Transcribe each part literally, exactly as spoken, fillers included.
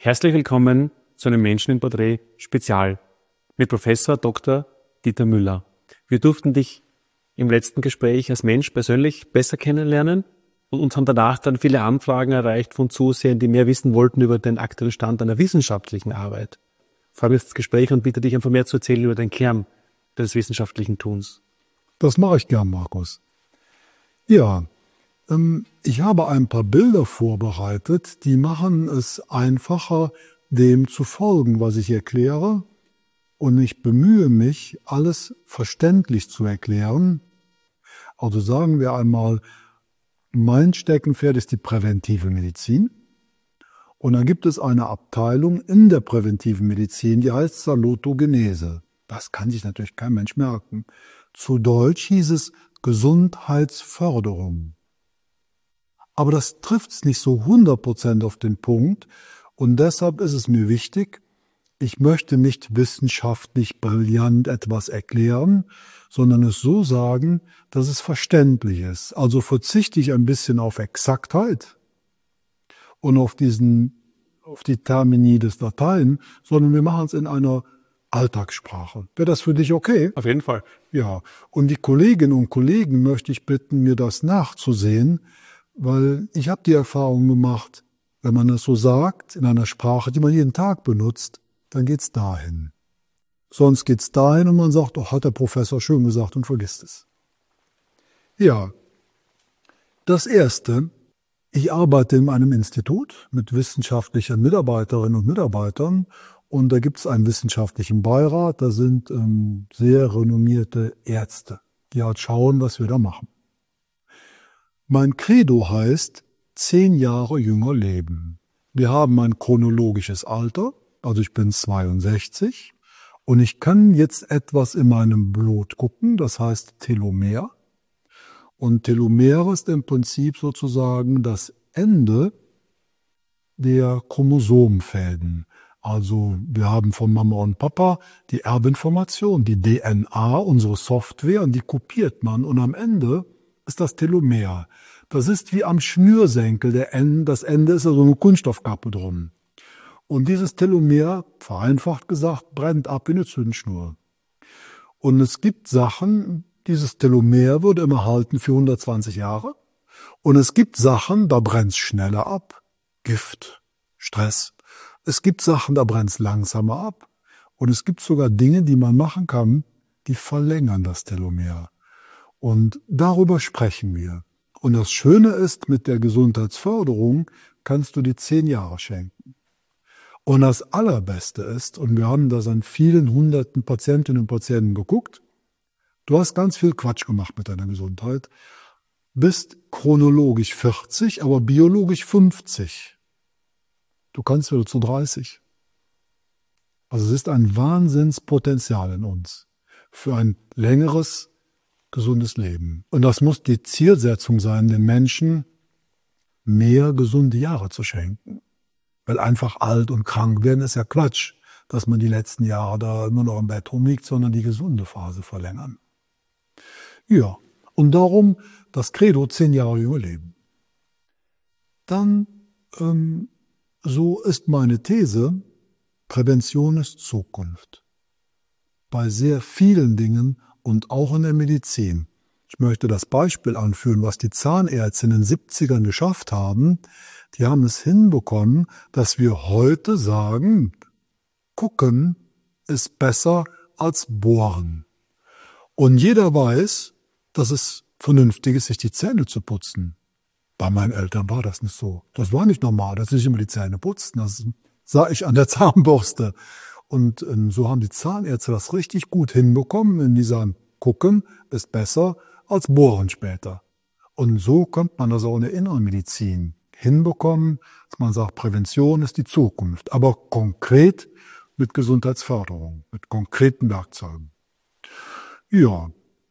Herzlich willkommen zu einem Menschen im Porträt Spezial mit Professor Doktor Dieter Müller. Wir durften dich im letzten Gespräch als Mensch persönlich besser kennenlernen und uns haben danach dann viele Anfragen erreicht von Zusehern, die mehr wissen wollten über den aktuellen Stand einer wissenschaftlichen Arbeit. Ich freue mich auf das Gespräch und bitte dich einfach mehr zu erzählen über den Kern des wissenschaftlichen Tuns. Das mache ich gern, Markus. Ja, ähm, ich habe ein paar Bilder vorbereitet, die machen es einfacher, dem zu folgen, was ich erkläre. Und ich bemühe mich, alles verständlich zu erklären. Also sagen wir einmal, mein Steckenpferd ist die präventive Medizin. Und dann gibt es eine Abteilung in der präventiven Medizin, die heißt Salutogenese. Das kann sich natürlich kein Mensch merken. Zu Deutsch hieß es Gesundheitsförderung. Aber das trifft es nicht so hundert Prozent auf den Punkt. Und deshalb ist es mir wichtig, ich möchte nicht wissenschaftlich brillant etwas erklären, sondern es so sagen, dass es verständlich ist. Also verzichte ich ein bisschen auf Exaktheit und auf diesen, auf die Termini des Latein, sondern wir machen es in einer Alltagssprache. Wäre das für dich okay? Auf jeden Fall. Ja. Und die Kolleginnen und Kollegen möchte ich bitten, mir das nachzusehen, weil ich habe die Erfahrung gemacht, wenn man es so sagt, in einer Sprache, die man jeden Tag benutzt, dann geht's dahin. Sonst geht's dahin und man sagt, oh, hat der Professor schön gesagt und vergisst es. Ja, das Erste, ich arbeite in einem Institut mit wissenschaftlichen Mitarbeiterinnen und Mitarbeitern und da gibt's einen wissenschaftlichen Beirat, da sind ähm, sehr renommierte Ärzte, die halt schauen, was wir da machen. Mein Credo heißt, zehn Jahre jünger leben. Wir haben ein chronologisches Alter, also ich bin zweiundsechzig und ich kann jetzt etwas in meinem Blut gucken, das heißt Telomer. Und Telomer ist im Prinzip sozusagen das Ende der Chromosomenfäden. Also wir haben von Mama und Papa die Erbinformation, die D N A, unsere Software, und die kopiert man und am Ende ist das Telomer. Das ist wie am Schnürsenkel, der Ende, das Ende ist also eine Kunststoffkappe drum. Und dieses Telomer, vereinfacht gesagt, brennt ab wie eine Zündschnur. Und es gibt Sachen, dieses Telomer würde immer halten für hundertzwanzig Jahre. Und es gibt Sachen, da brennt es schneller ab. Gift, Stress. Es gibt Sachen, da brennt es langsamer ab. Und es gibt sogar Dinge, die man machen kann, die verlängern das Telomer. Und darüber sprechen wir. Und das Schöne ist, mit der Gesundheitsförderung kannst du die zehn Jahre schenken. Und das Allerbeste ist, und wir haben das an vielen hunderten Patientinnen und Patienten geguckt, du hast ganz viel Quatsch gemacht mit deiner Gesundheit, bist chronologisch vierzig, aber biologisch fünfzig. Du kannst wieder zu dreißig. Also es ist ein Wahnsinnspotenzial in uns für ein längeres, gesundes Leben. Und das muss die Zielsetzung sein, den Menschen mehr gesunde Jahre zu schenken. Weil einfach alt und krank werden ist ja Quatsch, dass man die letzten Jahre da nur noch im Bett rumliegt, sondern die gesunde Phase verlängern. Ja, und darum das Credo, zehn Jahre jünger leben. Dann, ähm, so ist meine These, Prävention ist Zukunft. Bei sehr vielen Dingen und auch in der Medizin. Ich möchte das Beispiel anführen, was die Zahnärzte in den siebzigern geschafft haben. Die haben es hinbekommen, dass wir heute sagen, gucken ist besser als bohren. Und jeder weiß, dass es vernünftig ist, sich die Zähne zu putzen. Bei meinen Eltern war das nicht so. Das war nicht normal, dass sie sich immer die Zähne putzten. Das sah ich an der Zahnbürste. Und ähm, so haben die Zahnärzte das richtig gut hinbekommen, wenn die sagen, gucken ist besser als bohren später. Und so kommt man das auch in der inneren Medizin hinbekommen, dass man sagt, Prävention ist die Zukunft, aber konkret mit Gesundheitsförderung, mit konkreten Werkzeugen. Ja,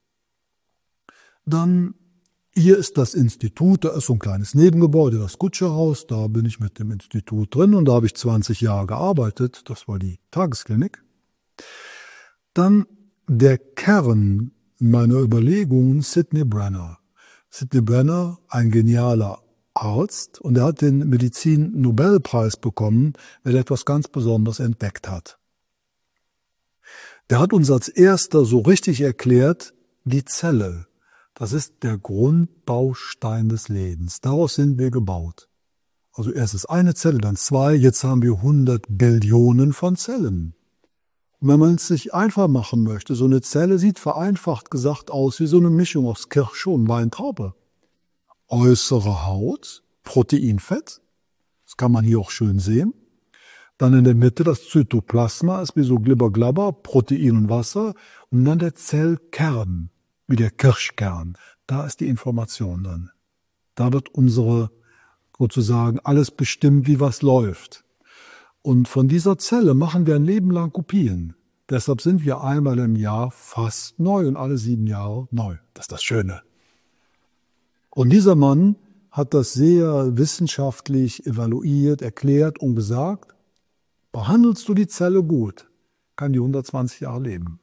dann hier ist das Institut, da ist so ein kleines Nebengebäude, das Kutscherhaus, da bin ich mit dem Institut drin und da habe ich zwanzig Jahre gearbeitet, das war die Tagesklinik. Dann der Kern meiner Überlegungen, Sidney Brenner. Sidney Brenner, ein genialer Arzt und er hat den Medizin-Nobelpreis bekommen, weil er etwas ganz Besonderes entdeckt hat. Der hat uns als erster so richtig erklärt, die Zelle, das ist der Grundbaustein des Lebens. Daraus sind wir gebaut. Also erst ist eine Zelle, dann zwei, jetzt haben wir hundert Billionen von Zellen. Und wenn man es sich einfach machen möchte, so eine Zelle sieht vereinfacht gesagt aus wie so eine Mischung aus Kirsche und Weintraube. Äußere Haut, Proteinfett, das kann man hier auch schön sehen. Dann in der Mitte das Zytoplasma, ist wie so Glibber-Glabber, Protein und Wasser. Und dann der Zellkern, wie der Kirschkern. Da ist die Information dann. Da wird unsere, sozusagen, alles bestimmt, wie was läuft. Und von dieser Zelle machen wir ein Leben lang Kopien. Deshalb sind wir einmal im Jahr fast neu und alle sieben Jahre neu. Das ist das Schöne. Und dieser Mann hat das sehr wissenschaftlich evaluiert, erklärt und gesagt, behandelst du die Zelle gut, kann die hundertzwanzig Jahre leben.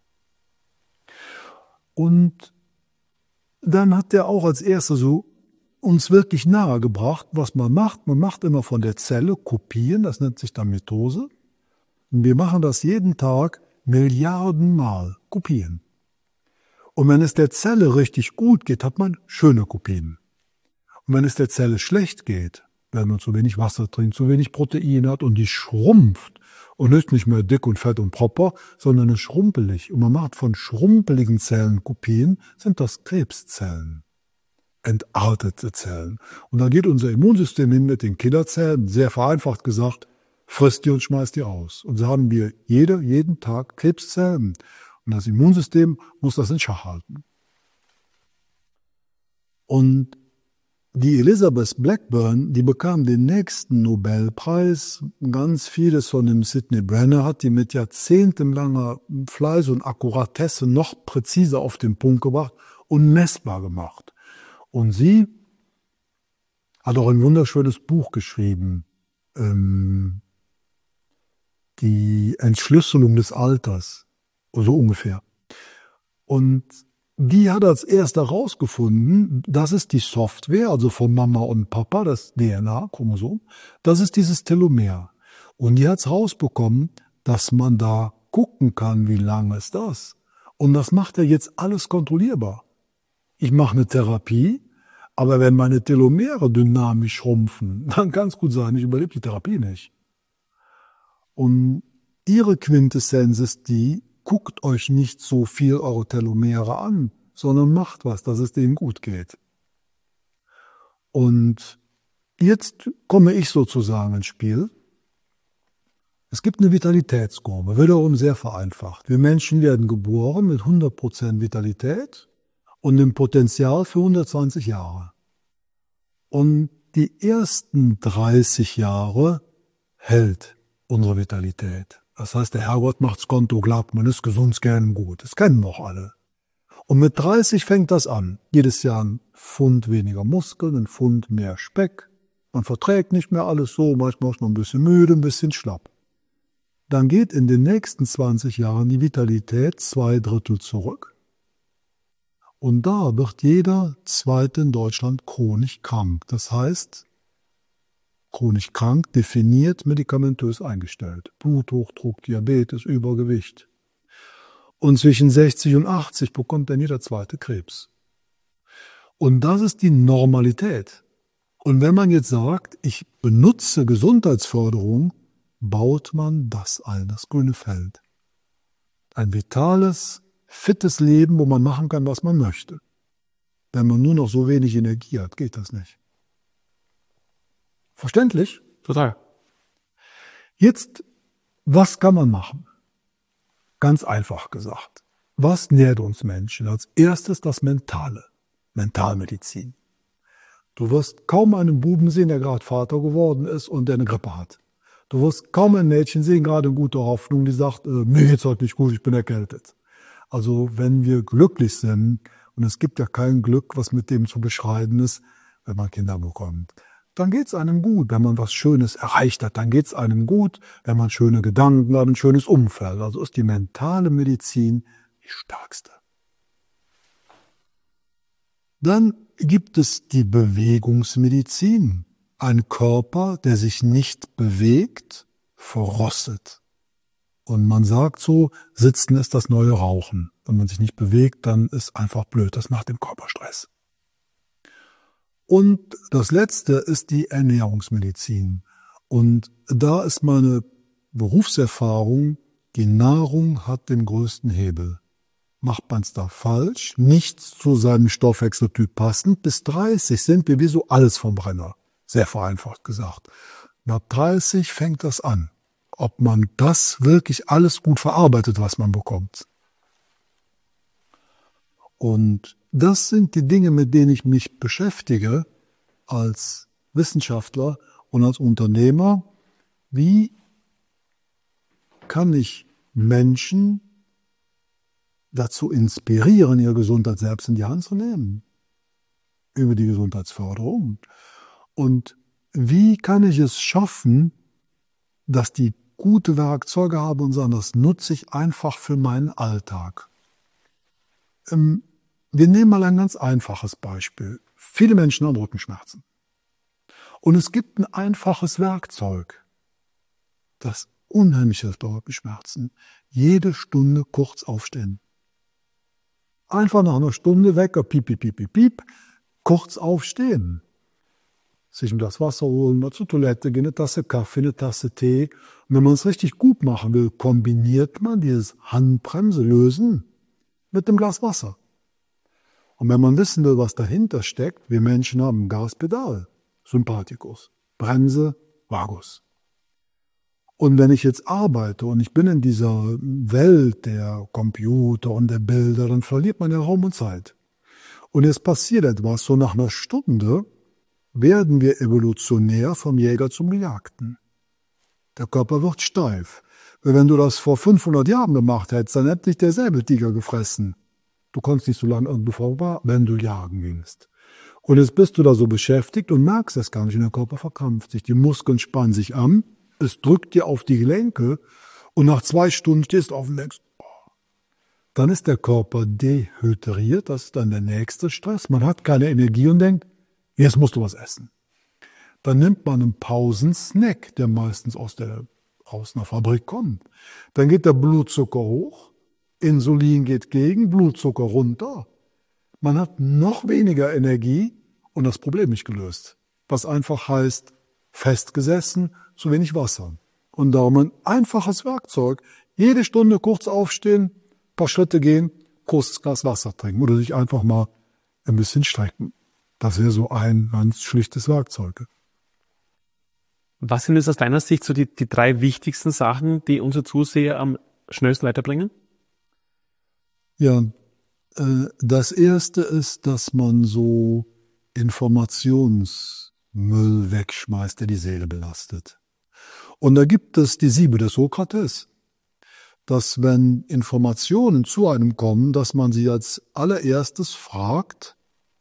Und dann hat er auch als erster so uns wirklich nahegebracht, was man macht. Man macht immer von der Zelle Kopien, das nennt sich dann Mitose. Und wir machen das jeden Tag Milliardenmal, Kopien. Und wenn es der Zelle richtig gut geht, hat man schöne Kopien. Und wenn es der Zelle schlecht geht, wenn man zu wenig Wasser trinkt, zu wenig Protein hat und die schrumpft und ist nicht mehr dick und fett und proper, sondern ist schrumpelig. Und man macht von schrumpeligen Zellen Kopien, sind das Krebszellen, entartete Zellen. Und dann geht unser Immunsystem hin mit den Killerzellen, sehr vereinfacht gesagt, frisst die und schmeißt die aus. Und so haben wir jede, jeden Tag Krebszellen. Und das Immunsystem muss das in Schach halten. Und die Elizabeth Blackburn, die bekam den nächsten Nobelpreis. Ganz vieles von dem Sidney Brenner hat die mit jahrzehntelanger Fleiß und Akkuratesse noch präziser auf den Punkt gebracht und messbar gemacht. Und sie hat auch ein wunderschönes Buch geschrieben, ähm, die Entschlüsselung des Alters, so ungefähr. Und die hat als erster herausgefunden, das ist die Software, also von Mama und Papa, das D N A-Chromosom, das ist dieses Telomer. Und die hat es rausbekommen, dass man da gucken kann, wie lange ist das. Und das macht ja jetzt alles kontrollierbar. Ich mache eine Therapie, aber wenn meine Telomere dynamisch schrumpfen, dann kann es gut sein, ich überlebe die Therapie nicht. Und ihre Quintessenz ist die, guckt euch nicht so viel eure Telomere an, sondern macht was, dass es denen gut geht. Und jetzt komme ich sozusagen ins Spiel. Es gibt eine Vitalitätskurve, wiederum sehr vereinfacht. Wir Menschen werden geboren mit hundert Prozent Vitalität und dem Potenzial für hundertzwanzig Jahre. Und die ersten dreißig Jahre hält unsere Vitalität. Das heißt, der Herrgott macht's Konto glatt, man ist gesund, gern gut. Das kennen doch alle. Und mit dreißig fängt das an. Jedes Jahr ein Pfund weniger Muskeln, ein Pfund mehr Speck. Man verträgt nicht mehr alles so, manchmal ist man ein bisschen müde, ein bisschen schlapp. Dann geht in den nächsten zwanzig Jahren die Vitalität zwei Drittel zurück. Und da wird jeder Zweite in Deutschland chronisch krank. Das heißt, chronisch krank, definiert, medikamentös eingestellt. Bluthochdruck, Diabetes, Übergewicht. Und zwischen sechzig und achtzig bekommt dann jeder Zweite Krebs. Und das ist die Normalität. Und wenn man jetzt sagt, ich benutze Gesundheitsförderung, baut man das ein, das grüne Feld. Ein vitales, fittes Leben, wo man machen kann, was man möchte. Wenn man nur noch so wenig Energie hat, geht das nicht. Verständlich? Total. Jetzt, was kann man machen? Ganz einfach gesagt. Was nährt uns Menschen? Als erstes das Mentale. Mentalmedizin. Du wirst kaum einen Buben sehen, der gerade Vater geworden ist und der eine Grippe hat. Du wirst kaum ein Mädchen sehen, gerade in guter Hoffnung, die sagt, äh, mir geht's heute nicht gut, ich bin erkältet. Also wenn wir glücklich sind, und es gibt ja kein Glück, was mit dem zu beschreiben ist, wenn man Kinder bekommt, dann geht's einem gut. Wenn man was Schönes erreicht hat, dann geht's einem gut. Wenn man schöne Gedanken hat, ein schönes Umfeld. Also ist die mentale Medizin die stärkste. Dann gibt es die Bewegungsmedizin. Ein Körper, der sich nicht bewegt, verrostet. Und man sagt so, Sitzen ist das neue Rauchen. Wenn man sich nicht bewegt, dann ist einfach blöd. Das macht dem Körper Stress. Und das Letzte ist die Ernährungsmedizin. Und da ist meine Berufserfahrung, die Nahrung hat den größten Hebel. Macht man es da falsch, nichts zu seinem Stoffwechseltyp passend, bis dreißig sind wir wie so alles vom Brenner. Sehr vereinfacht gesagt. Nach dreißig fängt das an. Ob man das wirklich alles gut verarbeitet, was man bekommt. Und das sind die Dinge, mit denen ich mich beschäftige als Wissenschaftler und als Unternehmer. Wie kann ich Menschen dazu inspirieren, ihre Gesundheit selbst in die Hand zu nehmen? Über die Gesundheitsförderung. Und wie kann ich es schaffen, dass die gute Werkzeuge haben und sagen, das nutze ich einfach für meinen Alltag? Ähm, wir nehmen mal ein ganz einfaches Beispiel. Viele Menschen haben Rückenschmerzen. Und es gibt ein einfaches Werkzeug, das unheimlich hilft bei Rückenschmerzen. Jede Stunde kurz aufstehen. Einfach nach einer Stunde Wecker, piep, piep, piep, piep, piep, kurz aufstehen. Sich um das Wasser holen, mal zur Toilette gehen, eine Tasse Kaffee, eine Tasse Tee. Und wenn man es richtig gut machen will, kombiniert man dieses Handbremse lösen mit dem Glas Wasser. Und wenn man wissen will, was dahinter steckt, wir Menschen haben Gaspedal, Sympathikus, Bremse, Vagus. Und wenn ich jetzt arbeite und ich bin in dieser Welt der Computer und der Bilder, dann verliert man ja Raum und Zeit. Und jetzt passiert etwas, so nach einer Stunde werden wir evolutionär vom Jäger zum Gejagten. Der Körper wird steif. Wenn du das vor fünfhundert Jahren gemacht hättest, dann hätte dich der Säbeltiger gefressen. Du konntest nicht so lange irgendwo vorbei, wenn du jagen gingst. Und jetzt bist du da so beschäftigt und merkst es gar nicht. Und der Körper verkrampft sich. Die Muskeln spannen sich an. Es drückt dir auf die Gelenke. Und nach zwei Stunden stehst du auf und denkst, oh. Dann ist der Körper dehydriert. Das ist dann der nächste Stress. Man hat keine Energie und denkt, jetzt musst du was essen. Dann nimmt man einen Pausensnack, der meistens aus der, aus einer Fabrik kommt. Dann geht der Blutzucker hoch, Insulin geht gegen, Blutzucker runter. Man hat noch weniger Energie und das Problem nicht gelöst. Was einfach heißt, festgesessen, zu wenig Wasser. Und darum ein einfaches Werkzeug. Jede Stunde kurz aufstehen, ein paar Schritte gehen, kurzes Glas Wasser trinken oder sich einfach mal ein bisschen strecken. Das wäre so ein ganz schlichtes Werkzeug. Was sind jetzt aus deiner Sicht so die, die drei wichtigsten Sachen, die unsere Zuseher am schnellsten weiterbringen? Ja, äh, das erste ist, dass man so Informationsmüll wegschmeißt, der die Seele belastet. Und da gibt es die Siebe des Sokrates, dass wenn Informationen zu einem kommen, dass man sie als allererstes fragt,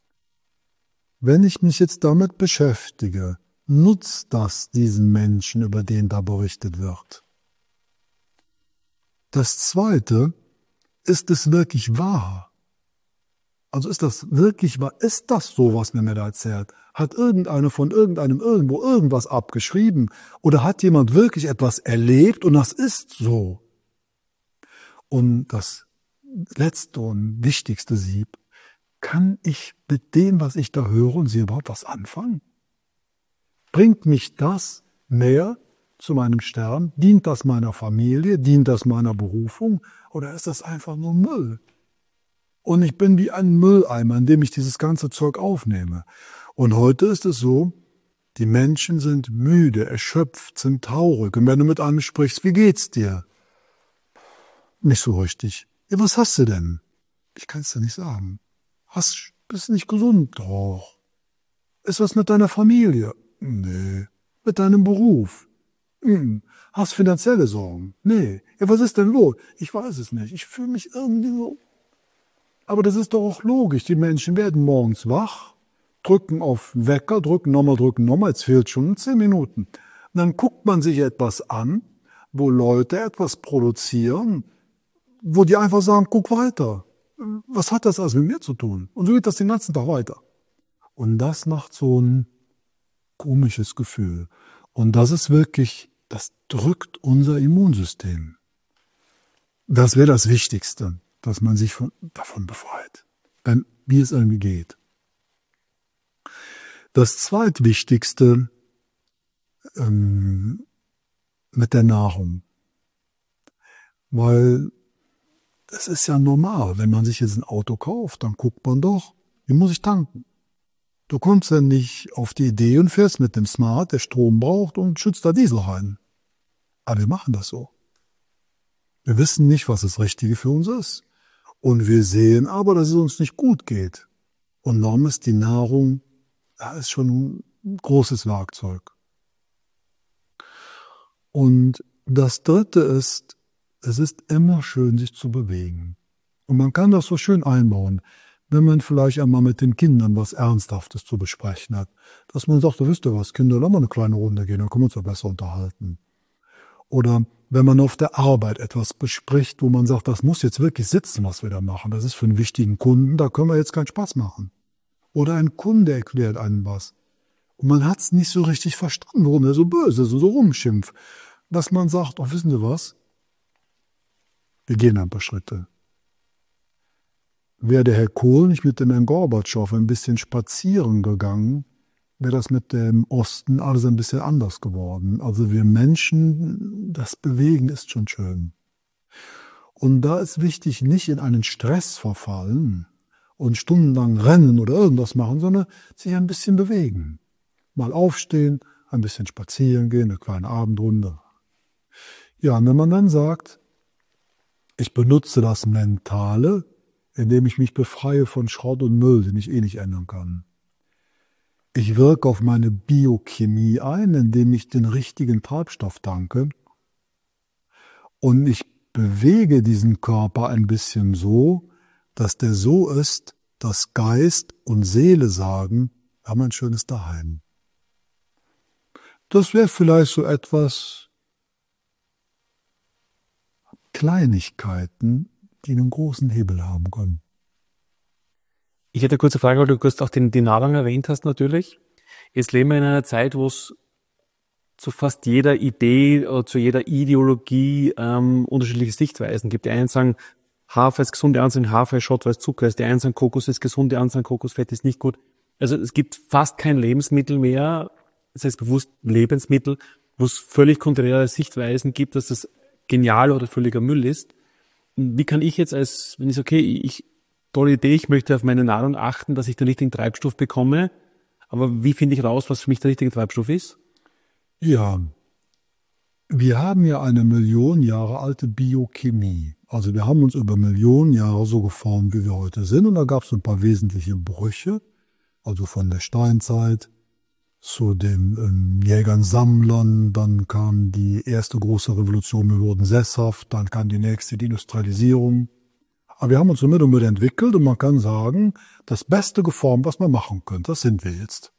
wenn ich mich jetzt damit beschäftige, nutzt das diesen Menschen, über den da berichtet wird? Das Zweite, ist es wirklich wahr? Also ist das wirklich wahr? Ist das so, was mir da erzählt? Hat irgendeiner von irgendeinem irgendwo irgendwas abgeschrieben? Oder hat jemand wirklich etwas erlebt und das ist so? Und das letzte und wichtigste Sieb, kann ich mit dem, was ich da höre und sehe, überhaupt was anfangen? Bringt mich das näher zu meinem Stern? Dient das meiner Familie? Dient das meiner Berufung? Oder ist das einfach nur Müll? Und ich bin wie ein Mülleimer, in dem ich dieses ganze Zeug aufnehme. Und heute ist es so, die Menschen sind müde, erschöpft, sind traurig. Und wenn du mit einem sprichst, wie geht's dir? Nicht so richtig. Ja, was hast du denn? Ich kann es dir nicht sagen. Hast, bist nicht gesund? Doch. Ist was mit deiner Familie? Nee. Mit deinem Beruf? Hm. Hast finanzielle Sorgen? Nee. Ja, was ist denn los? Ich weiß es nicht. Ich fühle mich irgendwie so. Aber das ist doch auch logisch. Die Menschen werden morgens wach, drücken auf Wecker, drücken nochmal, drücken nochmal. Jetzt fehlt schon zehn Minuten. Und dann guckt man sich etwas an, wo Leute etwas produzieren, wo die einfach sagen, guck weiter. was hat das also mit mir zu tun? Und so geht das den ganzen Tag weiter. Und das macht so ein komisches Gefühl. Und das ist wirklich, das drückt unser Immunsystem. Das wäre das Wichtigste, dass man sich von, davon befreit, wenn, wie es irgendwie geht. Das Zweitwichtigste ähm, mit der Nahrung. Weil es ist ja normal, wenn man sich jetzt ein Auto kauft, dann guckt man doch, wie muss ich tanken? Du kommst ja nicht auf die Idee und fährst mit dem Smart, der Strom braucht, und schützt da Diesel rein. Aber wir machen das so. Wir wissen nicht, was das Richtige für uns ist. Und wir sehen aber, dass es uns nicht gut geht. Und darum ist die Nahrung, da ist schon ein großes Werkzeug. Und das Dritte ist, es ist immer schön, sich zu bewegen. Und man kann das so schön einbauen, wenn man vielleicht einmal mit den Kindern was Ernsthaftes zu besprechen hat. Dass man sagt, wisst ihr was, Kinder, lass mal eine kleine Runde gehen, dann können wir uns ja besser unterhalten. Oder wenn man auf der Arbeit etwas bespricht, wo man sagt, das muss jetzt wirklich sitzen, was wir da machen. Das ist für einen wichtigen Kunden, da können wir jetzt keinen Spaß machen. Oder ein Kunde erklärt einem was. Und man hat es nicht so richtig verstanden, warum er so böse ist und so rumschimpft. Dass man sagt, oh, wissen Sie was? Wir gehen ein paar Schritte. Wäre der Herr Kohl nicht mit dem Herrn Gorbatschow ein bisschen spazieren gegangen, wäre das mit dem Osten alles ein bisschen anders geworden. Also wir Menschen, das Bewegen ist schon schön. Und da ist wichtig, nicht in einen Stress verfallen und stundenlang rennen oder irgendwas machen, sondern sich ein bisschen bewegen. Mal aufstehen, ein bisschen spazieren gehen, eine kleine Abendrunde. Ja, und wenn man dann sagt, ich benutze das Mentale, indem ich mich befreie von Schrott und Müll, den ich eh nicht ändern kann. Ich wirke auf meine Biochemie ein, indem ich den richtigen Treibstoff tanke. Und ich bewege diesen Körper ein bisschen so, dass der so ist, dass Geist und Seele sagen, wir haben ein schönes Daheim. Das wäre vielleicht so etwas Kleinigkeiten, die einen großen Hebel haben können. Ich hätte eine kurze Frage, weil du kurz auch den, die Nahrung erwähnt hast natürlich. Jetzt leben wir in einer Zeit, wo es zu fast jeder Idee oder zu jeder Ideologie ähm, unterschiedliche Sichtweisen gibt. Die einen sagen, Hafer ist gesund, die anderen sagen, Hafer ist Schrott, weil es Zucker ist. Die einen sagen, Kokos ist gesund, die anderen sagen, Kokosfett ist nicht gut. Also es gibt fast kein Lebensmittel mehr, das heißt bewusst Lebensmittel, wo es völlig konträre Sichtweisen gibt, dass das genial oder völliger Müll ist. Wie kann ich jetzt als, wenn ich sage, okay, ich, tolle Idee, ich möchte auf meine Nahrung achten, dass ich den richtigen Treibstoff bekomme, aber wie finde ich raus, was für mich der richtige Treibstoff ist? Ja, wir haben ja eine Million Jahre alte Biochemie. Also wir haben uns über Millionen Jahre so geformt, wie wir heute sind. Und da gab es ein paar wesentliche Brüche, also von der Steinzeit zu den ähm, Jägern, Sammlern. Dann kam die erste große Revolution, wir wurden sesshaft. Dann kam die nächste, die Industrialisierung. Aber wir haben uns immer wieder entwickelt und man kann sagen, das Beste geformt, was man machen könnte, das sind wir jetzt.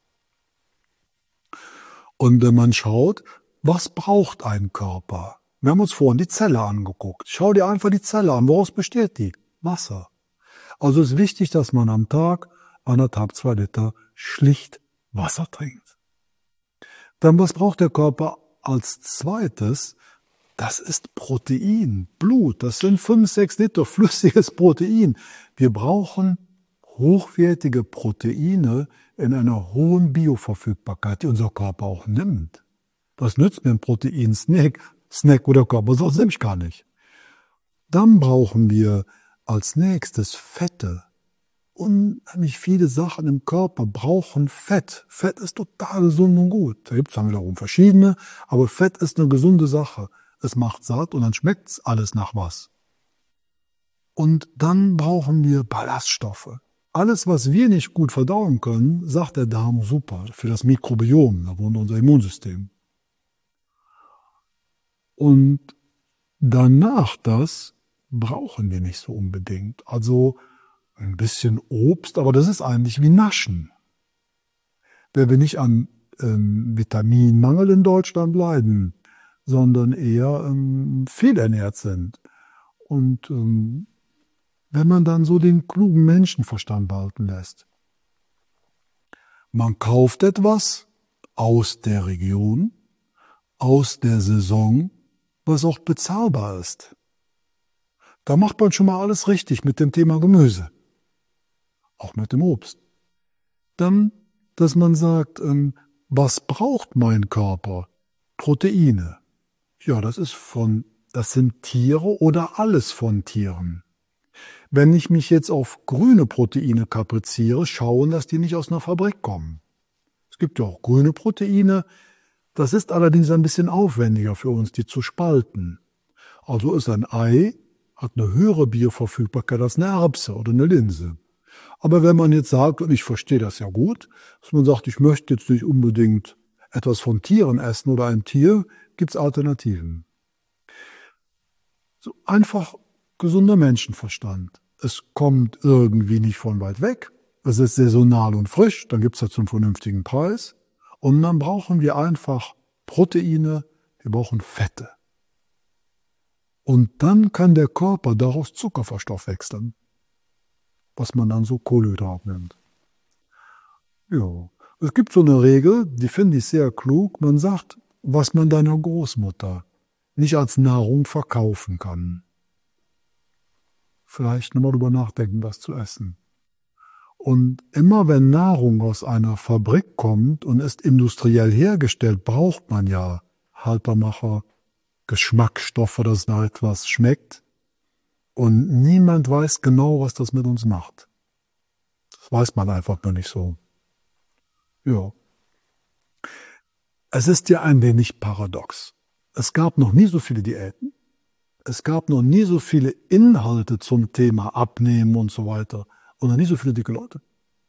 Und wenn man schaut, was braucht ein Körper? Wir haben uns vorhin die Zelle angeguckt. Schau dir einfach die Zelle an. Woraus besteht die? Wasser. Also ist wichtig, dass man am Tag anderthalb, zwei Liter schlicht Wasser trinkt. Dann was braucht der Körper als zweites? Das ist Protein, Blut. Das sind fünf, sechs Liter flüssiges Protein. Wir brauchen hochwertige Proteine in einer hohen Bioverfügbarkeit, die unser Körper auch nimmt. Das nützt mir ein Protein-Snack, Snack, wo der Körper sonst nämlich gar nicht. Dann brauchen wir als nächstes Fette. Unheimlich viele Sachen im Körper brauchen Fett. Fett ist total gesund und gut. Da gibt es dann wiederum verschiedene, aber Fett ist eine gesunde Sache. Es macht satt und dann schmeckt es alles nach was. Und dann brauchen wir Ballaststoffe. Alles, was wir nicht gut verdauen können, sagt der Darm super für das Mikrobiom, da wohnt unser Immunsystem. Und danach das brauchen wir nicht so unbedingt. Also ein bisschen Obst, aber das ist eigentlich wie Naschen. Wenn wir nicht an ähm, Vitaminmangel in Deutschland leiden, sondern eher ähm, fehlernährt sind. Und ähm, wenn man dann so den klugen Menschenverstand walten lässt. Man kauft etwas aus der Region, aus der Saison, was auch bezahlbar ist. Da macht man schon mal alles richtig mit dem Thema Gemüse, auch mit dem Obst. Dann, dass man sagt, ähm, was braucht mein Körper? Proteine. Ja, das ist von, das sind Tiere oder alles von Tieren. Wenn ich mich jetzt auf grüne Proteine kapriziere, schauen, dass die nicht aus einer Fabrik kommen. Es gibt ja auch grüne Proteine. Das ist allerdings ein bisschen aufwendiger für uns, die zu spalten. Also ist ein Ei, hat eine höhere Bioverfügbarkeit als eine Erbse oder eine Linse. Aber wenn man jetzt sagt, und ich verstehe das ja gut, dass man sagt, ich möchte jetzt nicht unbedingt etwas von Tieren essen oder ein Tier, gibt es Alternativen. So einfach gesunder Menschenverstand. Es kommt irgendwie nicht von weit weg. Es ist saisonal und frisch, dann gibt es das zum vernünftigen Preis. Und dann brauchen wir einfach Proteine, wir brauchen Fette. Und dann kann der Körper daraus Zucker verstoffwechseln, was man dann so Kohlenhydrat nennt. Ja, es gibt so eine Regel, die finde ich sehr klug. Man sagt, was man deiner Großmutter nicht als Nahrung verkaufen kann. Vielleicht nochmal drüber nachdenken, was zu essen. Und immer wenn Nahrung aus einer Fabrik kommt und ist industriell hergestellt, braucht man ja Haltbarmacher, Geschmacksstoffe, dass da etwas schmeckt. Und niemand weiß genau, was das mit uns macht. Das weiß man einfach nur nicht so. Ja. Es ist ja ein wenig paradox. Es gab noch nie so viele Diäten. Es gab noch nie so viele Inhalte zum Thema Abnehmen und so weiter. Und noch nie so viele dicke Leute.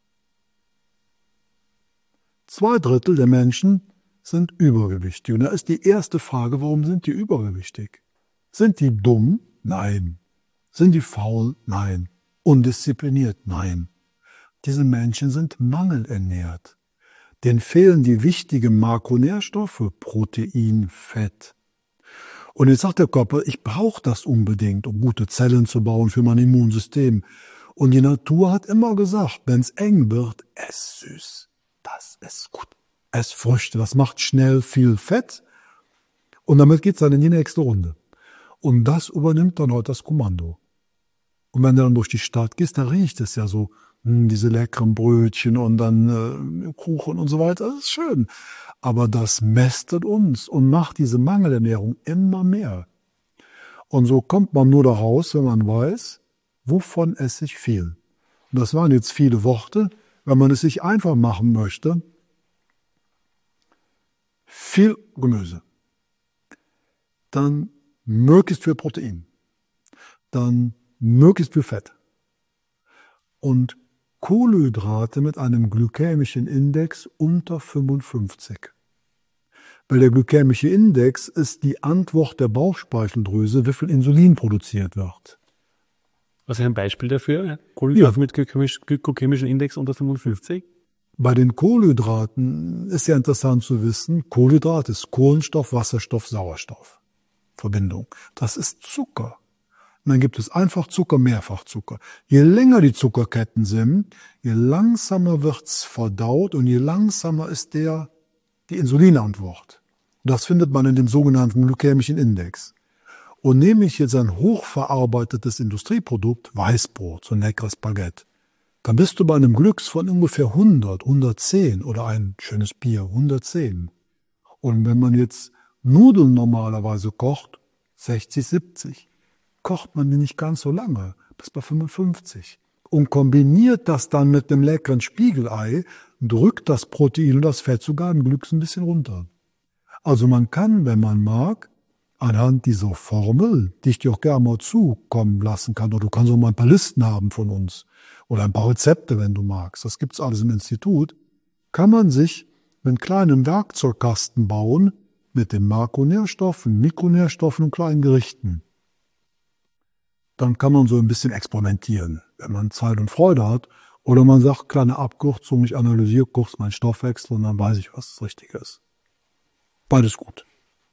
Zwei Drittel der Menschen sind übergewichtig. Und da ist die erste Frage, warum sind die übergewichtig? Sind die dumm? Nein. Sind die faul? Nein. Undiszipliniert? Nein. Diese Menschen sind mangelernährt. Denen fehlen die wichtigen Makronährstoffe, Protein, Fett. Und jetzt sagt der Körper, ich brauche das unbedingt, um gute Zellen zu bauen für mein Immunsystem. Und die Natur hat immer gesagt, wenn es eng wird, ess süß. Das ist gut. Ess Früchte, das macht schnell viel Fett. Und damit geht's dann in die nächste Runde. Und das übernimmt dann heute das Kommando. Und wenn du dann durch die Stadt gehst, da riecht es ja so, mh, diese leckeren Brötchen und dann äh, Kuchen und so weiter. Das ist schön. Aber das mästet uns und macht diese Mangelernährung immer mehr. Und so kommt man nur daraus, wenn man weiß, wovon esse ich viel. Und das waren jetzt viele Worte. Wenn man es sich einfach machen möchte, viel Gemüse, dann möglichst viel Protein, dann möglichst viel Fett und Kohlenhydrate mit einem glykämischen Index unter fünfundfünfzig. Weil der glykämische Index ist die Antwort der Bauchspeicheldrüse, wie viel Insulin produziert wird. Was ist ein Beispiel dafür? Kohlenhydrate ja. mit glykämischem Index unter fünfundfünfzig? Bei den Kohlenhydraten ist ja interessant zu wissen, Kohlenhydrat ist Kohlenstoff, Wasserstoff, Sauerstoff. Verbindung. Das ist Zucker. Und dann gibt es Einfachzucker, Mehrfachzucker. Je länger die Zuckerketten sind, je langsamer wird's verdaut und je langsamer ist der die Insulinantwort. Das findet man in dem sogenannten glykämischen Index. Und nehme ich jetzt ein hochverarbeitetes Industrieprodukt, Weißbrot, so ein leckeres Baguette, dann bist du bei einem Glücks von ungefähr hundert, hundertzehn oder ein schönes Bier, hundertzehn. Und wenn man jetzt Nudeln normalerweise kocht, sechzig, siebzig, kocht man die nicht ganz so lange, bis bei fünfundfünfzig. Und kombiniert das dann mit einem leckeren Spiegelei, drückt das Protein und das Fett sogar im Glücks ein bisschen runter. Also man kann, wenn man mag, anhand dieser Formel, die ich dir auch gerne mal zukommen lassen kann, oder du kannst auch mal ein paar Listen haben von uns, oder ein paar Rezepte, wenn du magst, das gibt's alles im Institut, kann man sich einen kleinen Werkzeugkasten bauen mit den Makronährstoffen, Mikronährstoffen und kleinen Gerichten. Dann kann man so ein bisschen experimentieren, wenn man Zeit und Freude hat. Oder man sagt, kleine Abkürzung, ich analysiere kurz meinen Stoffwechsel und dann weiß ich, was das Richtige ist. Beides gut.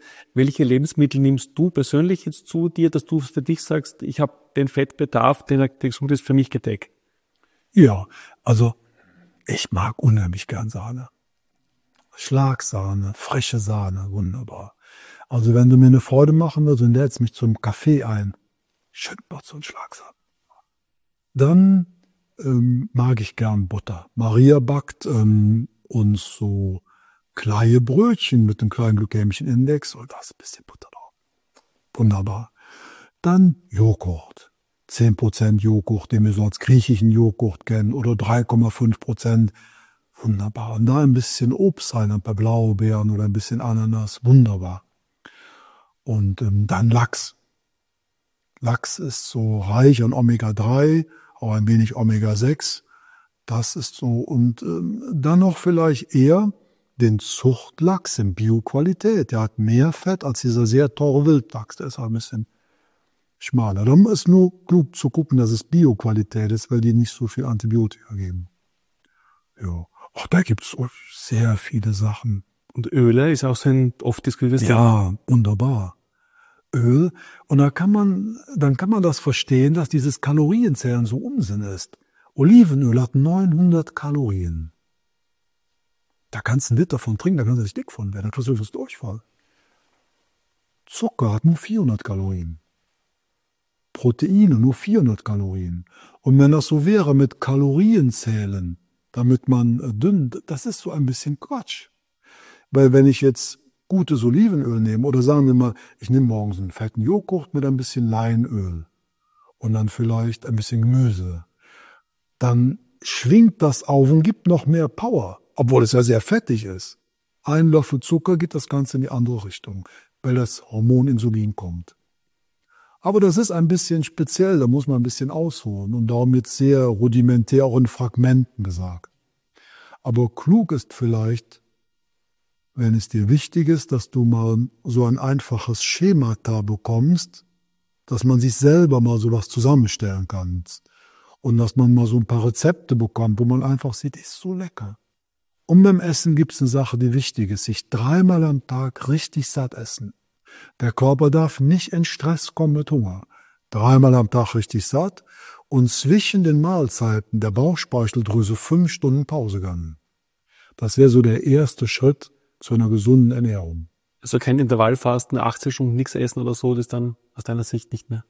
welche Lebensmittel nimmst du persönlich jetzt zu dir, dass du für dich sagst, ich habe den Fettbedarf, der, der gesund ist, für mich gedeckt? Ja, also ich mag unheimlich gern Sahne. Schlagsahne, frische Sahne, wunderbar. Also wenn du mir eine Freude machen willst und lädst mich zum Kaffee ein, schön noch so ein Schlagsahne. Dann ähm, mag ich gern Butter. Maria backt ähm, uns so kleine Brötchen mit einem kleinen glykämischen Index und da ist ein bisschen Butter drauf. Wunderbar. Dann Joghurt. zehn Prozent Joghurt, den wir so als griechischen Joghurt kennen, oder drei Komma fünf Prozent. Wunderbar. Und da ein bisschen Obst rein, ein paar Blaubeeren oder ein bisschen Ananas. Wunderbar. Und ähm, dann Lachs. Lachs ist so reich an Omega drei, auch ein wenig Omega sechs. Das ist so. Und ähm, dann noch vielleicht eher den Zuchtlachs in Bioqualität. Der hat mehr Fett als dieser sehr teure Wildlachs. Der ist auch ein bisschen schmaler. Dann ist nur klug zu gucken, dass es Bioqualität ist, weil die nicht so viel Antibiotika geben. Ja. Ach, da gibt's sehr viele Sachen. Und Öle ist auch so ein oft diskutiertes Thema. Ja, wunderbar. Öl. Und da kann man, dann kann man das verstehen, dass dieses Kalorienzählen so Unsinn ist. Olivenöl hat neunhundert Kalorien. Da kannst du einen Liter von trinken, da kannst du nicht dick von werden, dann kriegst du Durchfall. Zucker hat nur vierhundert Kalorien. Proteine nur vierhundert Kalorien. Und wenn das so wäre mit Kalorienzählen, damit man dünn, das ist so ein bisschen Quatsch. Weil wenn ich jetzt gutes Olivenöl nehme, oder sagen wir mal, ich nehme morgens einen fetten Joghurt mit ein bisschen Leinöl und dann vielleicht ein bisschen Gemüse, dann schwingt das auf und gibt noch mehr Power, obwohl es ja sehr fettig ist. Ein Löffel Zucker geht das Ganze in die andere Richtung, weil das Hormon Insulin kommt. Aber das ist ein bisschen speziell, da muss man ein bisschen ausholen und darum jetzt sehr rudimentär auch in Fragmenten gesagt. Aber klug ist vielleicht, wenn es dir wichtig ist, dass du mal so ein einfaches Schemata bekommst, dass man sich selber mal sowas zusammenstellen kann und dass man mal so ein paar Rezepte bekommt, wo man einfach sieht, ist so lecker. Und beim Essen gibt es eine Sache, die wichtig ist, sich dreimal am Tag richtig satt essen. Der Körper darf nicht in Stress kommen mit Hunger. Dreimal am Tag richtig satt und zwischen den Mahlzeiten der Bauchspeicheldrüse fünf Stunden Pause gönnen. Das wäre so der erste Schritt zu einer gesunden Ernährung. Also kein Intervallfasten, achtzehn Stunden nichts essen oder so, das ist dann aus deiner Sicht nicht mehr?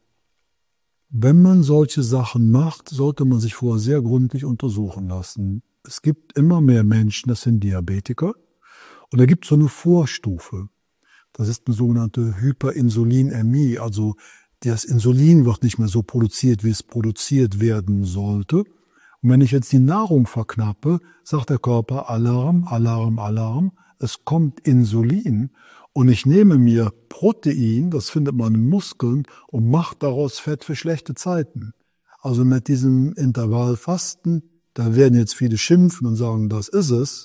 Wenn man solche Sachen macht, sollte man sich vorher sehr gründlich untersuchen lassen. Es gibt immer mehr Menschen, das sind Diabetiker. Und da gibt es so eine Vorstufe. Das ist eine sogenannte Hyperinsulinämie. Also das Insulin wird nicht mehr so produziert, wie es produziert werden sollte. Und wenn ich jetzt die Nahrung verknappe, sagt der Körper Alarm, Alarm, Alarm. Es kommt Insulin und ich nehme mir Protein, das findet man in Muskeln, und mache daraus Fett für schlechte Zeiten. Also mit diesem Intervallfasten, da werden jetzt viele schimpfen und sagen, das ist es.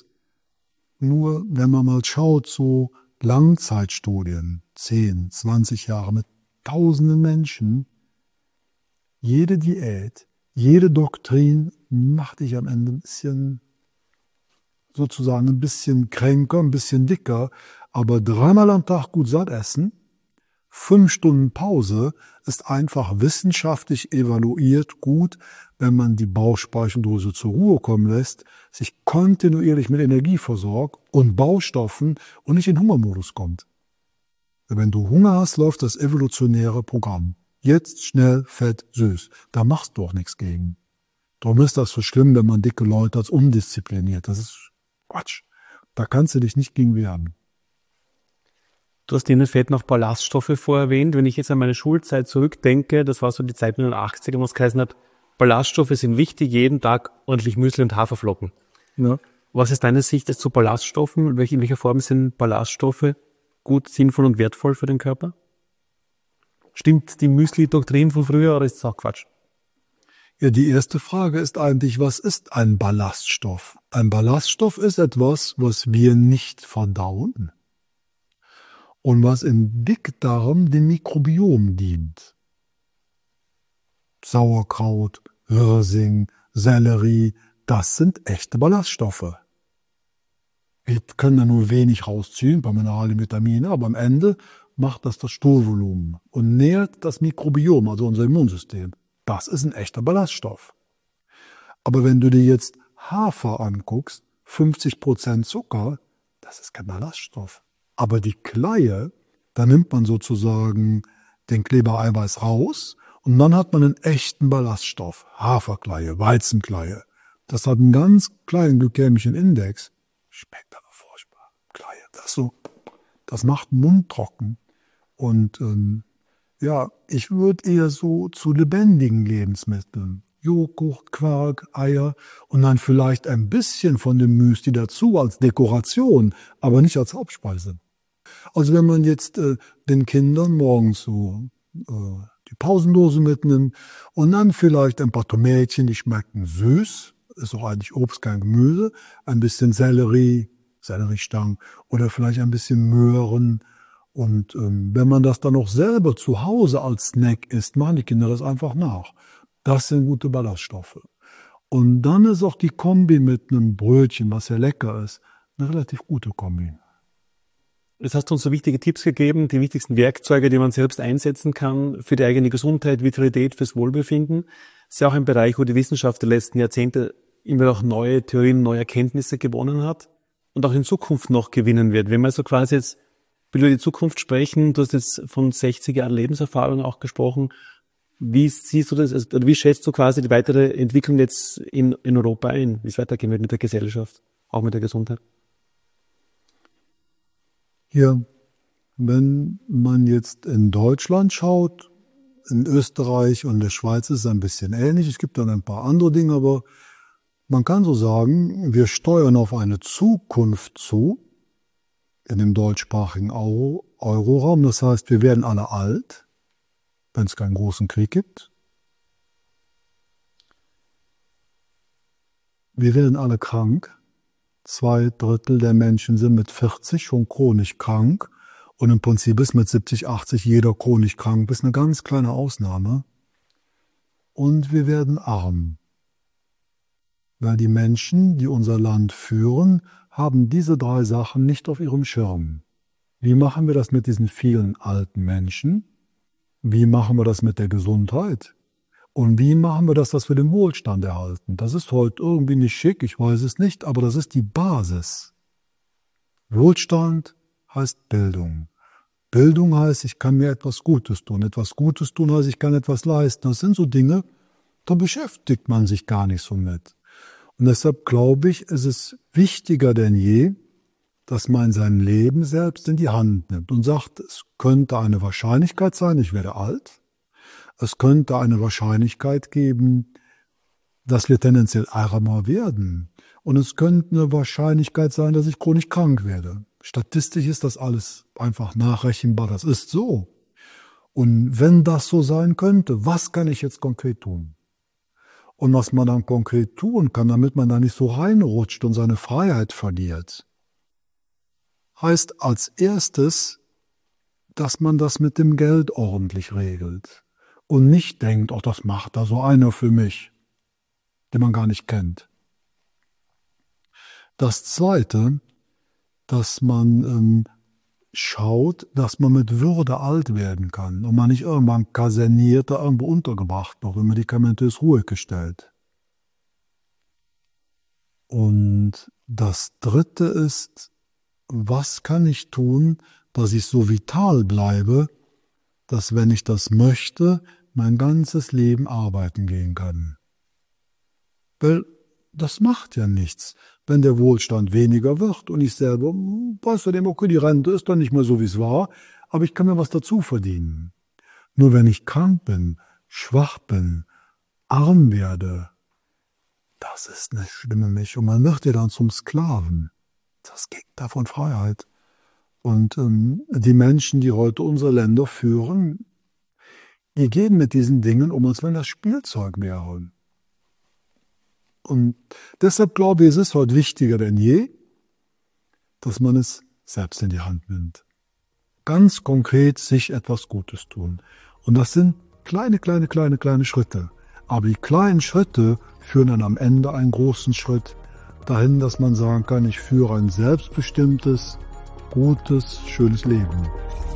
Nur wenn man mal schaut, so Langzeitstudien, zehn, zwanzig Jahre mit tausenden Menschen, jede Diät, jede Doktrin macht dich am Ende ein bisschen, sozusagen ein bisschen kränker, ein bisschen dicker, aber dreimal am Tag gut satt essen, fünf Stunden Pause ist einfach wissenschaftlich evaluiert gut, wenn man die Bauchspeicheldrüse zur Ruhe kommen lässt, sich kontinuierlich mit Energie versorgt und Baustoffen und nicht in Hungermodus kommt. Wenn du Hunger hast, läuft das evolutionäre Programm. Jetzt schnell, fett, süß. Da machst du auch nichts gegen. Darum ist das so schlimm, wenn man dicke Leute als undiszipliniert. Das ist Quatsch. Da kannst du dich nicht gegen wehren. Du hast in den Fett noch Ballaststoffe vorerwähnt. Wenn ich jetzt an meine Schulzeit zurückdenke, das war so die Zeit mit den achtziger, wo es geheißen hat, Ballaststoffe sind wichtig, jeden Tag ordentlich Müsli und Haferflocken. Ja. Was ist deine Sicht zu Ballaststoffen? In welcher Form sind Ballaststoffe gut, sinnvoll und wertvoll für den Körper? Stimmt die Müsli-Doktrin von früher oder ist das auch Quatsch? Ja, die erste Frage ist eigentlich, was ist ein Ballaststoff? Ein Ballaststoff ist etwas, was wir nicht verdauen und was im Dickdarm dem Mikrobiom dient. Sauerkraut, Wirsing, Sellerie, das sind echte Ballaststoffe. Wir können da nur wenig rausziehen, bei mineralien Vitamine, aber am Ende macht das das Stuhlvolumen und nährt das Mikrobiom, also unser Immunsystem. Das ist ein echter Ballaststoff. Aber wenn du dir jetzt Hafer anguckst, fünfzig Prozent Zucker, das ist kein Ballaststoff. Aber die Kleie, da nimmt man sozusagen den Klebereiweiß raus und dann hat man einen echten Ballaststoff. Haferkleie, Weizenkleie. Das hat einen ganz kleinen glykämischen Index. Schmeckt aber furchtbar. Kleie, das so, das macht den Mund trocken. Und ähm, ja, ich würde eher so zu lebendigen Lebensmitteln, Joghurt, Quark, Eier und dann vielleicht ein bisschen von dem Müsli dazu als Dekoration, aber nicht als Hauptspeise. Also wenn man jetzt äh, den Kindern morgens so äh, die Pausendose mitnimmt und dann vielleicht ein paar Tomätchen, die schmecken süß, ist auch eigentlich Obst, kein Gemüse, ein bisschen Sellerie, Selleriestangen oder vielleicht ein bisschen Möhren. Und ähm, wenn man das dann noch selber zu Hause als Snack isst, machen die Kinder das einfach nach. Das sind gute Ballaststoffe. Und dann ist auch die Kombi mit einem Brötchen, was ja lecker ist, eine relativ gute Kombi. Jetzt hast du uns so wichtige Tipps gegeben, die wichtigsten Werkzeuge, die man selbst einsetzen kann für die eigene Gesundheit, Vitalität, fürs Wohlbefinden. Das ist ja auch ein Bereich, wo die Wissenschaft der letzten Jahrzehnte immer auch neue Theorien, neue Erkenntnisse gewonnen hat und auch in Zukunft noch gewinnen wird. Wenn wir so quasi jetzt über die Zukunft sprechen, du hast jetzt von sechzig Jahren Lebenserfahrung auch gesprochen. Wie siehst du das, oder wie schätzt du quasi die weitere Entwicklung jetzt in, in Europa ein, wie es weitergehen wird mit der Gesellschaft, auch mit der Gesundheit? Ja, wenn man jetzt in Deutschland schaut, in Österreich und der Schweiz ist es ein bisschen ähnlich. Es gibt dann ein paar andere Dinge, aber man kann so sagen, wir steuern auf eine Zukunft zu, in dem deutschsprachigen Euro, Euroraum. Das heißt, wir werden alle alt, wenn es keinen großen Krieg gibt. Wir werden alle krank. Zwei Drittel der Menschen sind mit vierzig schon chronisch krank. Und im Prinzip ist mit siebzig, achtzig jeder chronisch krank, bis eine ganz kleine Ausnahme. Und wir werden arm. Weil die Menschen, die unser Land führen, haben diese drei Sachen nicht auf ihrem Schirm. Wie machen wir das mit diesen vielen alten Menschen? Wie machen wir das mit der Gesundheit? Und wie machen wir das, dass wir den Wohlstand erhalten? Das ist heute irgendwie nicht schick, ich weiß es nicht, aber das ist die Basis. Wohlstand heißt Bildung. Bildung heißt, ich kann mir etwas Gutes tun. Etwas Gutes tun heißt, ich kann etwas leisten. Das sind so Dinge, da beschäftigt man sich gar nicht so mit. Und deshalb glaube ich, ist es wichtiger denn je, dass man sein Leben selbst in die Hand nimmt und sagt, es könnte eine Wahrscheinlichkeit sein, ich werde alt. Es könnte eine Wahrscheinlichkeit geben, dass wir tendenziell ärmer werden. Und es könnte eine Wahrscheinlichkeit sein, dass ich chronisch krank werde. Statistisch ist das alles einfach nachrechenbar, das ist so. Und wenn das so sein könnte, was kann ich jetzt konkret tun? Und was man dann konkret tun kann, damit man da nicht so reinrutscht und seine Freiheit verliert, heißt als erstes, dass man das mit dem Geld ordentlich regelt und nicht denkt, ach, das macht da so einer für mich, den man gar nicht kennt. Das Zweite, dass man ähm, schaut, dass man mit Würde alt werden kann und man nicht irgendwann kaserniert da irgendwo untergebracht noch in medikamentös Ruhe gestellt. Und das Dritte ist, was kann ich tun, dass ich so vital bleibe, dass, wenn ich das möchte, mein ganzes Leben arbeiten gehen kann. Weil das macht ja nichts, wenn der Wohlstand weniger wird und ich selber, weiß ja dem, okay, die Rente ist dann nicht mehr so, wie es war, aber ich kann mir was dazu verdienen. Nur wenn ich krank bin, schwach bin, arm werde, das ist eine schlimme Mischung. Man wird ja dann zum Sklaven. Das Gegenteil von Freiheit. Und ähm, die Menschen, die heute unsere Länder führen, die gehen mit diesen Dingen um, als wenn das Spielzeug wäre. Und deshalb glaube ich, es ist heute wichtiger denn je, dass man es selbst in die Hand nimmt. Ganz konkret sich etwas Gutes tun. Und das sind kleine, kleine, kleine, kleine Schritte. Aber die kleinen Schritte führen dann am Ende einen großen Schritt, dahin, dass man sagen kann, ich führe ein selbstbestimmtes, gutes, schönes Leben.